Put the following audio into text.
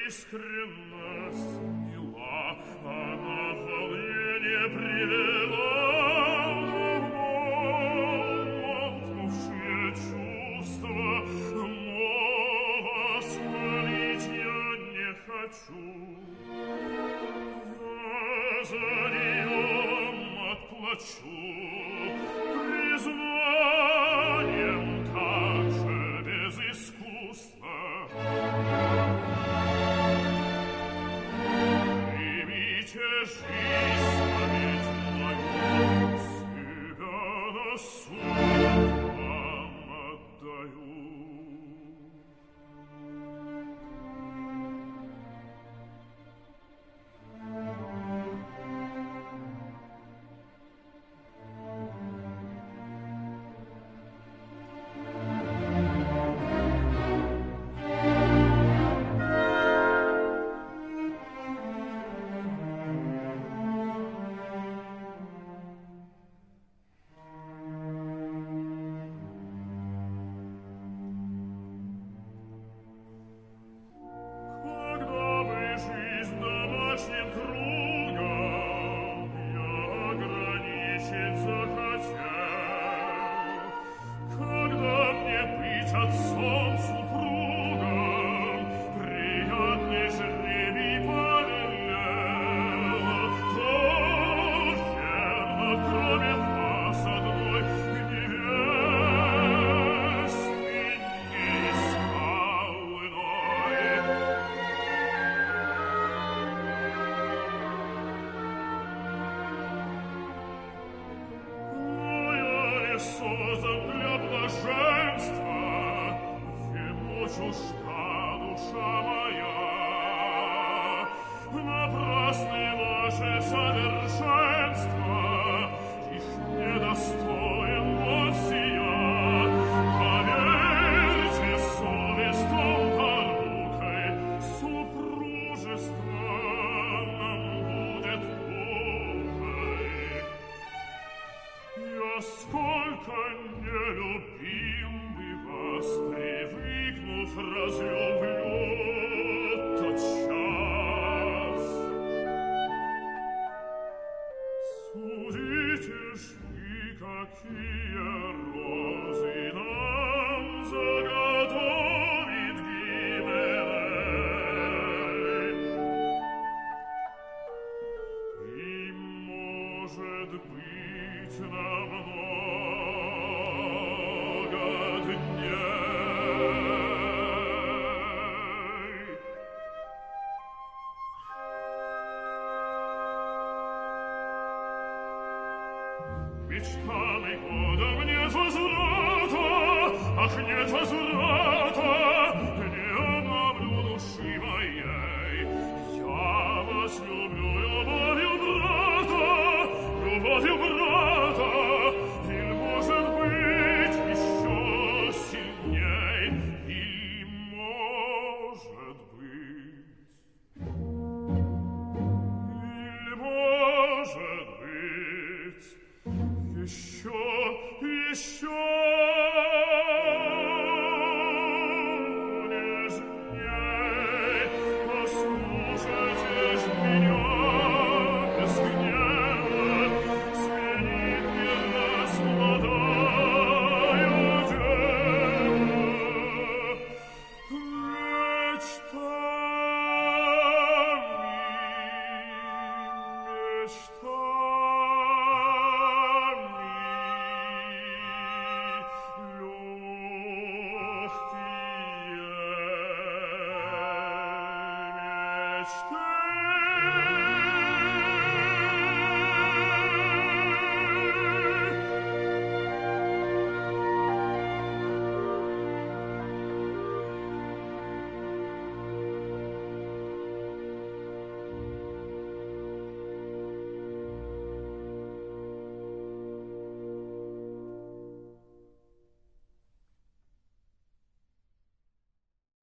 искренность мила, она волнение привела. Молкнувшие чувства, но воспалить я не хочу. Я за нее вам отплачу признанием также без искусства. Примите жизнь, ведь мою себя на суд вам отдаю. Создан для блаженства, ему чужда душа моя. Напрасны ваше совершенство, их недостоин вовсе я. Поверьте, совесть том порукой, супружество нам будет мукой. Я сколько не любил бы вас, привыкнув, разлюблю тотчас. Судите ж вы, какие розы нам заготовит Гименей. И, может быть, намного дней. Мечтаный годом нет возврата, ах, нет возврата, не обновлю души моей. Я вас люблю любовью брата, любовью брата, или, может быть, еще сильней, или, может быть, еще нежней. Послушайте ж меня без гнева, сменит мне раз молодая дева. Мечтами,